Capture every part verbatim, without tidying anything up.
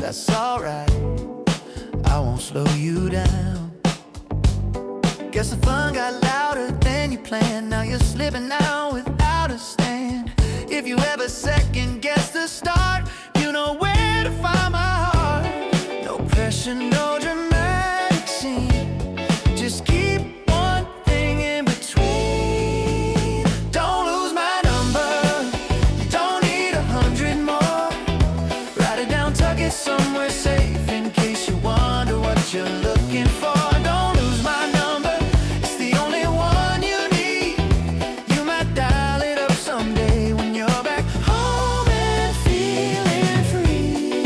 that's alright. I won't slow you down. Guess the fun got louder than you planned. Now you're slipping out without a stand. If you ever second guess the start, you know where to find my heart. No pressure, no dramatic scene. Just keep one thing in between. Don't lose my number. You don't need a hundred more. Write it down, tuck it somewhere safe in case you wonder what you're looking for. Don't lose my number. It's the only one you need. You might dial it up someday when you're back home and feeling free.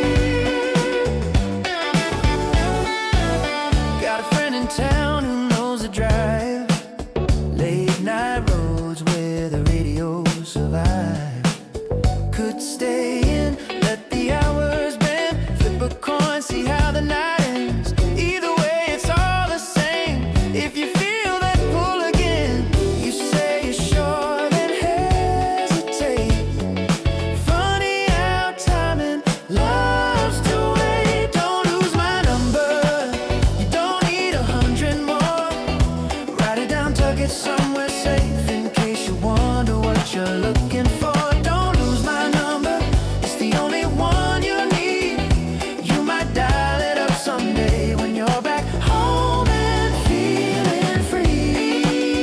Got a friend in town who knows the drive. Late night roads where the radio survive. Could stay in, let the hours bend. Flip a coin, see how the night ends. Either way, it's all the same. If you feel that pull again, you say you're sure, then hesitate. Funny how timing loves to wait. Don't lose my number. You don't need a hundred more. Write it down, tuck it somewhere safe in case you wonder what you're looking for. Don't lose my number. It's the only one you need. You might dial it up someday when you're back home and feeling free.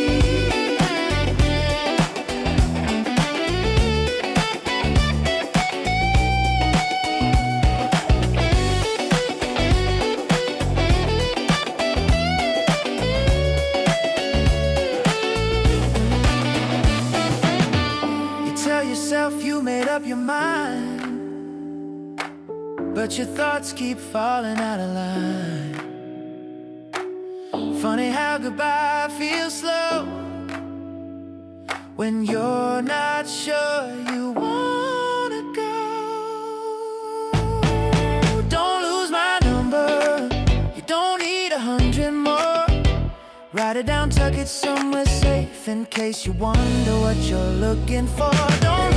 You tell yourself you made up your mind, but your thoughts keep falling out of line. Funny how goodbye feels slow when you're not sure you wanna go. Don't lose my number. You don't need a hundred more. Write it down, tuck it somewhere safe in case you wonder what you're looking for. Don't